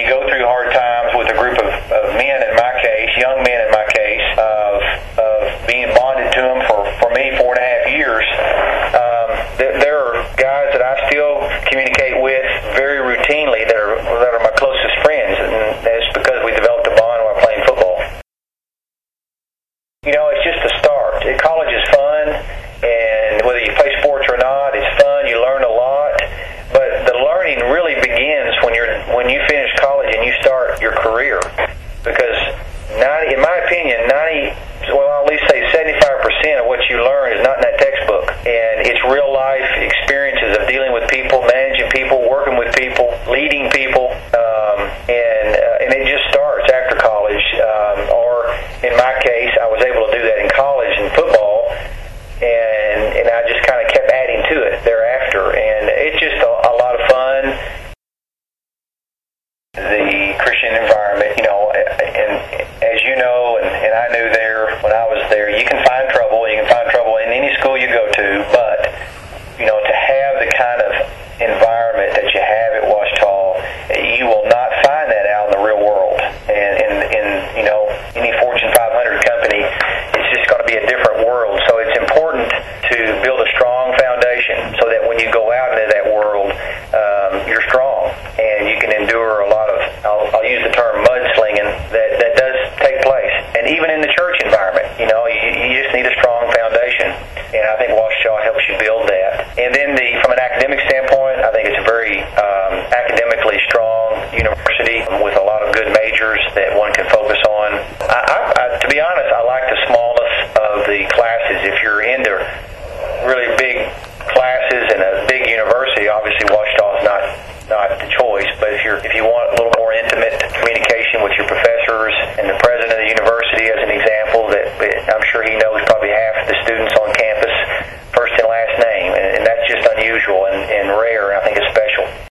you go through hard times with a group of men, in my case, young men in my case, of being bonded to them for me 4.5 years, there are guys that I still communicate with very routinely that are my closest friends, and that's because we developed a bond while playing football. You know, it's just a start. College is fun, and whether you play sports or not, it's fun. You learn a lot, but the learning really begins when you finish college and you start your career. Because in my opinion, I'll at least say 75% of what you learn is not in that textbook, and it's real life experiences of dealing with people, managing people, working with people, leading people, and it just starts after college. Or in my case, I was able to do that in college in football, and I just kind of kept adding to it thereafter, and it's just a lot of fun. The Christian environment